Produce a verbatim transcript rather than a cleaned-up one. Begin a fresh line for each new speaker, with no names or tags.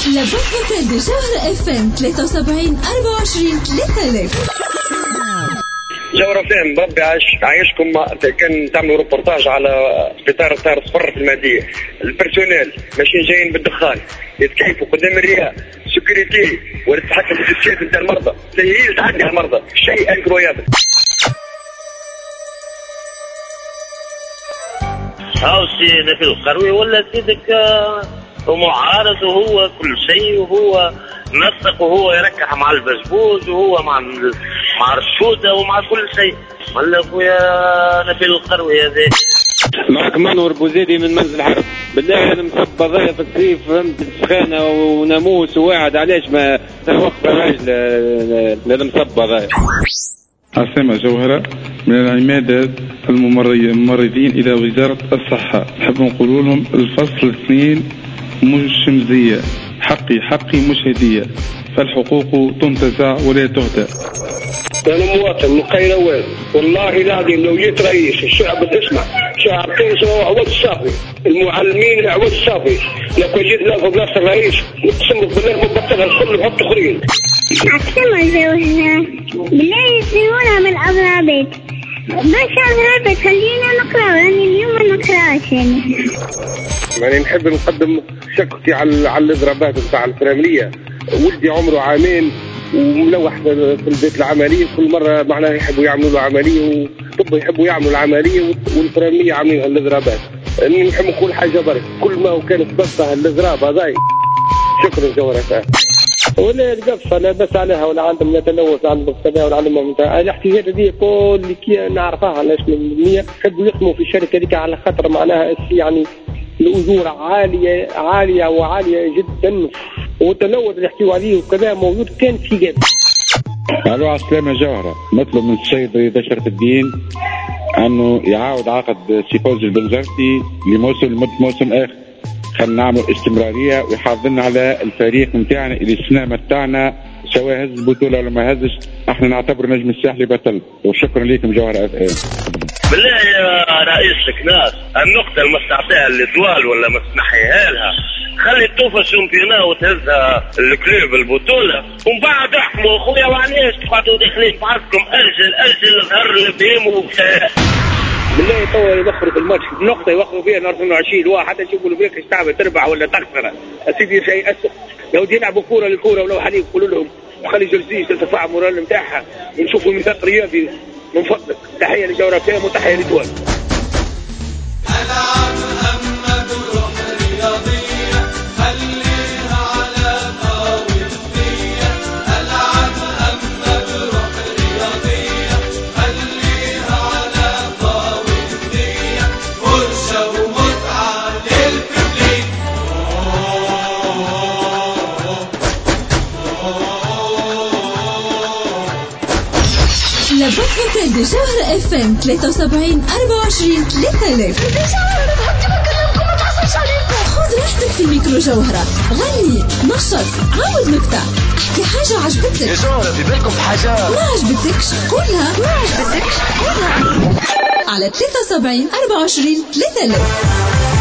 لابد دي جوهرة اف ام ثلاثة وسبعين أربعة وعشرين ثلاثة آلاف.
جوهرة فهم بربي عايش عايشكم كان تعملوا ريبورتاج على قطار الطائرة صفر في المهدية، البرسونيل ماشيين جايين بالدخان يتكيفوا قدام الرياء سكيورتي والتحكم في الجنسيات نتاع المرضى، تسهيل تعدي على المرضى، شيء انكرويابل.
هاو سي نبيل القروي ولا سيدك ومعارض وهو كل شيء وهو نسق وهو يركح مع البسبوس وهو مع مع الرشودة ومع كل شيء. ولا خويا نبيل القروي هذا
معك منور بوزيدي من منزل حرب. بالله انا مصب ضايع في الصيف فهمت سخانه وناموس وواعد علاش ما توقف الراجل هذا مصب ضايع.
عاصمة جوهرة من العمادة الممرضين إلى وزارة الصحة، نحب نقول لهم الفصل اثنين مش شمزية، حقي حقي مش هدية، فالحقوق تنتزع ولا تهدى.
أنا مواطن من قيروان، والله العظيم لو جيت رئيس الشعب تسمع شعب تنسى عوض الصافي، المعلمين عوض الصافي، لو جيت لا في بلاصة الرئيس نقسم لك بالله مبطلها الكل بحط اخرين.
عاصمة جوهرة بالله يسلمونا من الأضرابات، باش الأضرابات خلينا نقرأ يعني اليوم ما نقرأش يعني.
يعني نحب نقدم شكوتي على على الإضرابات نتاع الفراملية. ولدي عمره عامين وملوح في البيت العملية، كل مرة معناها يحبوا يعملوا له عملية وطب يحبوا يعملوا العملية والفراملية عاملين هالإضرابات. نحب نقول حاجة برك، كل ما هو كانت بس هالإضراب هذاي. شكرا جوهرة. ولا القصة لا بس عليها ولا عندهم تلوث عندهم كذا ولا عندهم الاحتياجات هذه كل اللي نعرفها علاش من المية يحبوا يخدموا في الشركة هذيك على خاطر معناها يعني الأجور عالية عالية وعالية جدا والتلوث اللي يحكيوا عليه وكذا موجود كان في جد.
الو على السلامة جوهرة، نطلب من السيد رضا شرف الدين انه يعاود عقد سيبوز البنزرتي لموسم لمدة موسم اخر، خلينا نعمل استمرارية ويحافظنا على الفريق متاعنا اللي السنة متاعنا سواء هز البطولة ولا ما هزش، احنا نعتبر نجم الساحلي بطل. وشكرا لكم جوهرة اف ام.
بالله يا رئيس الكناس النقطة اللي ما تعطيها للدول ولا ما تنحيها لها، خلي توفى الشامبيونات وتهزها الكلوب البطولة ومن بعد احكموا خويا. وعلاش تقعدوا داخلين بعضكم اجل اجل ظهر البيم وبتاع.
بالله توا يوخروا في الماتش نقطة يوخروا فيها نهار اثنين وعشرين واحد حتى يشوفوا البريك تعب تربح ولا تخسر. أسيدي شيء أسف لو يلعبوا كورة للكورة ولو حليب يقولوا لهم وخلي جلسيش ترتفع المورال نتاعها ونشوفوا مثال رياضي من فضلك. تحية لجوهرة فهم وتحية لدول.
لابد دي جوهرة اف ام ثلاثة وسبعين أربعة وعشرين ثلاثة آلاف. خذ راحتك في الميكرو جوهرة، غني نشط عاود مقطع احكي حاجة عجبتك
يا جوهرة في بالكم حاجة
ما عجبتكش قولها ما عجبتكش قولها على ثلاثة وسبعين أربعة وعشرين ثلاثة آلاف.